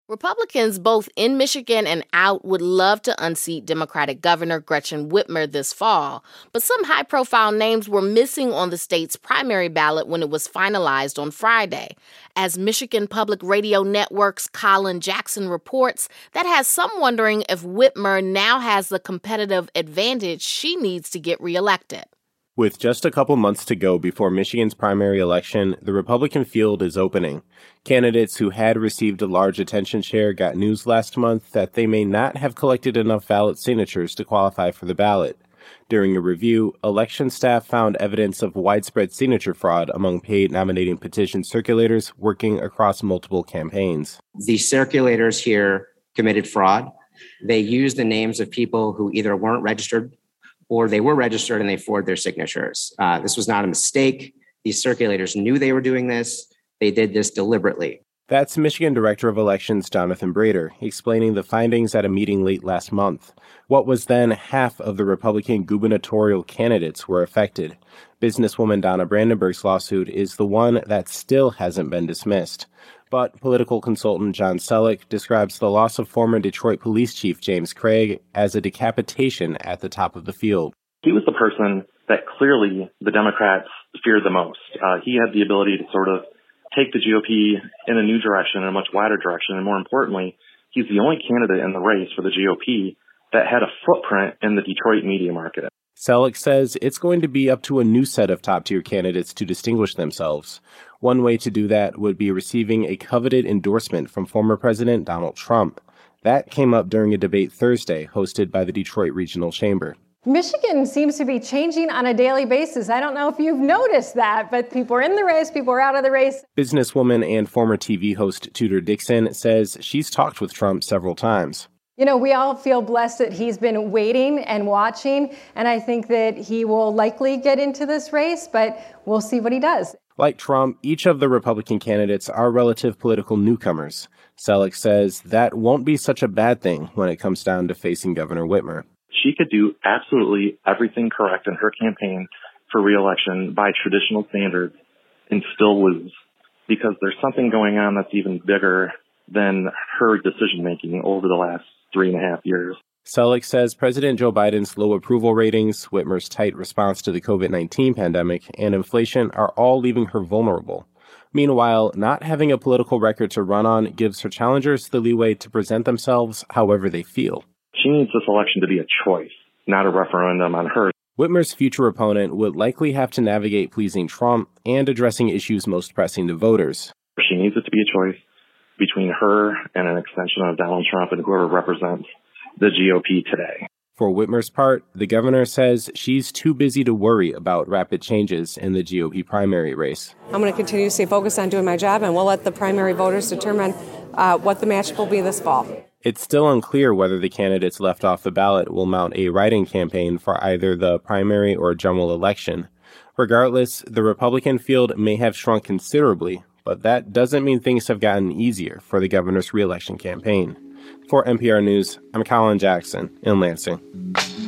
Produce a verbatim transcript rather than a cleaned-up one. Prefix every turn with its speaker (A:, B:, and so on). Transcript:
A: Republicans, both in Michigan and out, would love to unseat Democratic Governor Gretchen Whitmer this fall, but some high-profile names were missing on the state's primary ballot when it was finalized on Friday. As Michigan Public Radio Network's Colin Jackson reports, that has some wondering if Whitmer now has the competitive advantage she needs to get reelected.
B: With just a couple months to go before Michigan's primary election, the Republican field is opening. Candidates who had received a large attention share got news last month that they may not have collected enough valid signatures to qualify for the ballot. During a review, election staff found evidence of widespread signature fraud among paid nominating petition circulators working across multiple campaigns.
C: The circulators here committed fraud. They used the names of people who either weren't registered or they were registered and they forged their signatures. Uh, this was not a mistake. These circulators knew they were doing this. They did this deliberately.
B: That's Michigan Director of Elections Jonathan Brader explaining the findings at a meeting late last month. What was then half of the Republican gubernatorial candidates were affected. Businesswoman Donna Brandenburg's lawsuit is the one that still hasn't been dismissed. But political consultant John Selleck describes the loss of former Detroit Police Chief James Craig as a decapitation at the top of the field.
D: He was the person that clearly the Democrats feared the most. Uh, he had the ability to sort of take the G O P in a new direction, in a much wider direction, and more importantly, he's the only candidate in the race for the G O P that had a footprint in the Detroit media market.
B: Selleck says it's going to be up to a new set of top-tier candidates to distinguish themselves. One way to do that would be receiving a coveted endorsement from former President Donald Trump. That came up during a debate Thursday hosted by the Detroit Regional Chamber.
E: Michigan seems to be changing on a daily basis. I don't know if you've noticed that, but people are in the race, people are out of the race.
B: Businesswoman and former T V host Tudor Dixon says she's talked with Trump several times.
E: You know, we all feel blessed that he's been waiting and watching, and I think that he will likely get into this race, but we'll see what he does.
B: Like Trump, each of the Republican candidates are relative political newcomers. Selleck says that won't be such a bad thing when it comes down to facing Governor Whitmer.
D: She could do absolutely everything correct in her campaign for re-election by traditional standards and still lose, because there's something going on that's even bigger than her decision-making over the last three and a half years.
B: Selleck says President Joe Biden's low approval ratings, Whitmer's tight response to the covid nineteen pandemic, and inflation are all leaving her vulnerable. Meanwhile, not having a political record to run on gives her challengers the leeway to present themselves however they feel.
D: She needs this election to be a choice, not a referendum on her.
B: Whitmer's future opponent would likely have to navigate pleasing Trump and addressing issues most pressing to voters.
D: She needs it to be a choice between her and an extension of Donald Trump and whoever represents the G O P today.
B: For Whitmer's part, the governor says she's too busy to worry about rapid changes in the G O P primary race.
F: I'm going to continue to stay focused on doing my job, and we'll let the primary voters determine uh, what the matchup will be this fall.
B: It's still unclear whether the candidates left off the ballot will mount a write-in campaign for either the primary or general election. Regardless, the Republican field may have shrunk considerably, but that doesn't mean things have gotten easier for the governor's re-election campaign. For N P R News, I'm Colin Jackson in Lansing.